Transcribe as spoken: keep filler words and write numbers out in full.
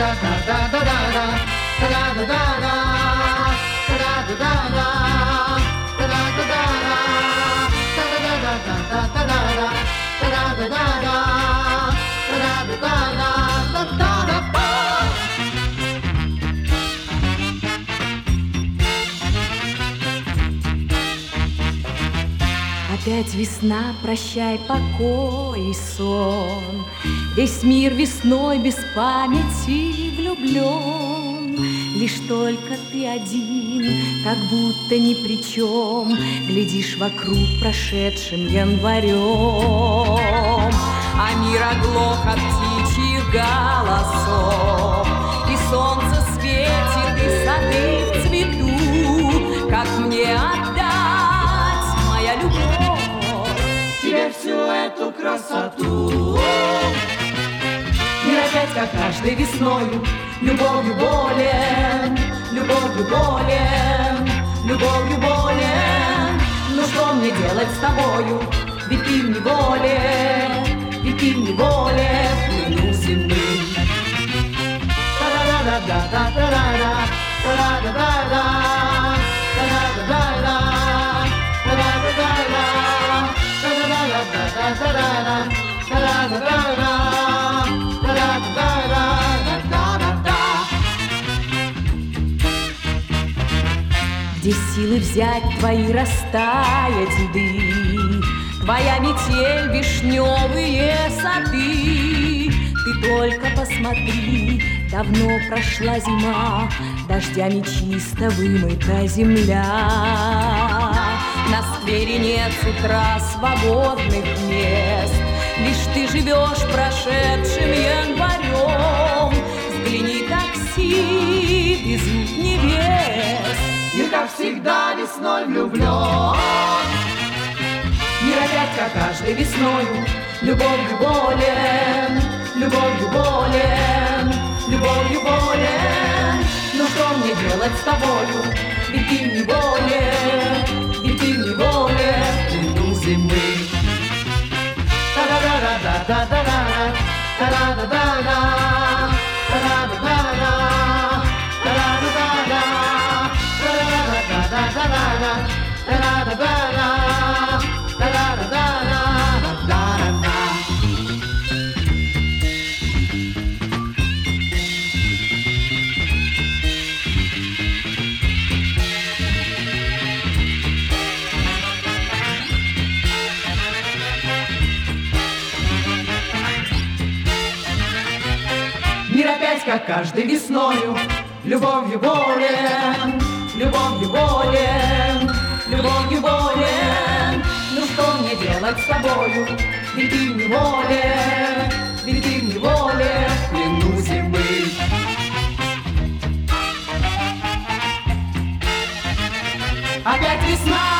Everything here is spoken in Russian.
Опять весна, прощай покой и сон. Весь мир весной без памяти влюблен. Лишь только ты один, как будто ни при чем, глядишь вокруг прошедшим январем. А мир оглох от птичьих голосов, и солнце светит, и сады в цвету. Как мне отдать, моя любовь, тебе всю эту красоту? Мир опять, как каждой весною, любовью болен, любовью болен, любовью болен. Ну что мне делать с тобою? Ведь ты в неволе, ведь ты в неволе плену земли. Где силы взять твои растаять льды, твоя метель, вишневые сады? Ты только посмотри, давно прошла зима, дождями чисто вымыта земля. На сквере нет с утра свободных мест, лишь ты живешь прошедшим январем. Взгляни, такси везут невест. Мир, как всегда, весной влюблен. Мир опять, как каждой весною, любовью болен, любовью болен, любовью болен. Ну что мне делать с тобою? Ведь ты в неволе, ведь ты в неволе плену зимы. Та-да-да-да-да-да-да-да, та-да-да-да-да, та-да-да-да-да, та-да-да-да-да, та-да-да-да-да, та-да-да-да-да, та-да-да-да-да-да-да. Мир опять, как каждой весною, любовью болен, любовью болен, любовью болен. Ну что мне делать с тобою? Ведь ты в неволе, ведь ты в неволе плену зимы. Опять весна.